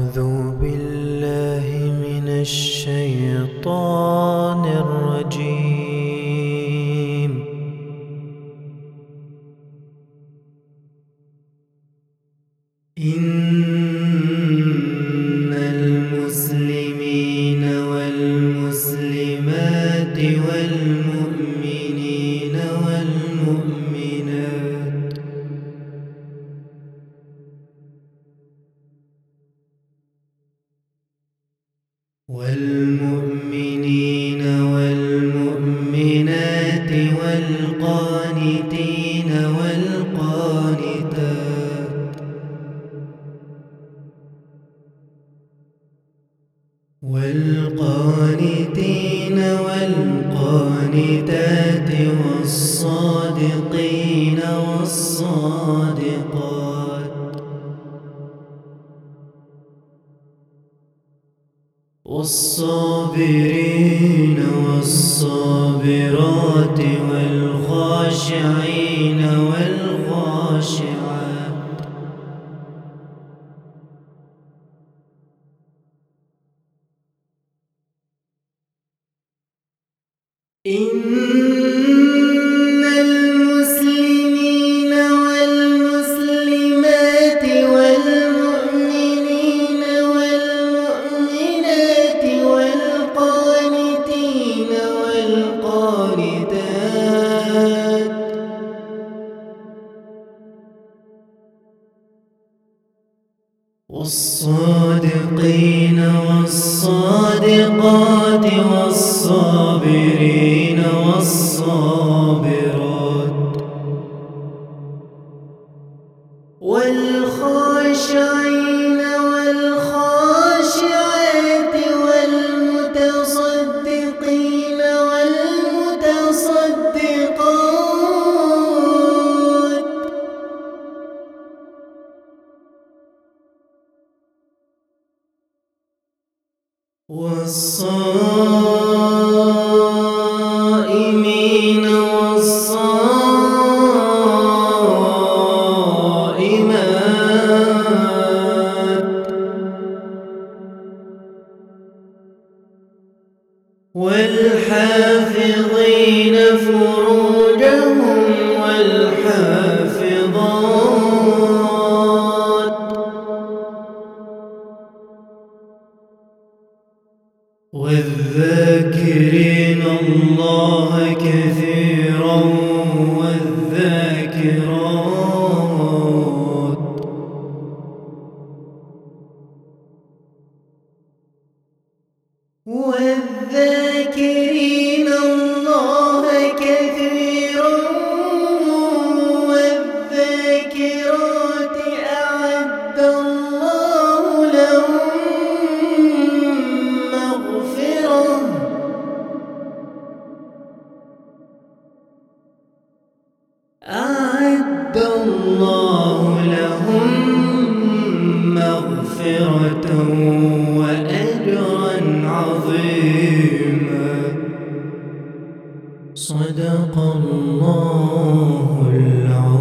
أعوذ بالله من الشيطان الرجيم. إن المسلمين والمسلمات والمؤمنين والمؤمنات والقانتين والقانتات والصادقين والصادقات والصابرين والصابرات والخاشعين والخاشعات إن المسلمين والمسلمات والمؤمنين والمؤمنات والقانتين والقانتات والصادقين والصادقات والصابرين والصابرات والخاشعين والخاشعات والمتصدقين والمتصدقات والصائمين والصائمات والحافظين فروجهم والحافظات والذاكرين الله كثيرا والذاكرات والذاكرين الله كثيرا والذاكرات أعد الله لهم أعد الله لهم مغفرة وأجرا عظيما. صدق الله العظيم.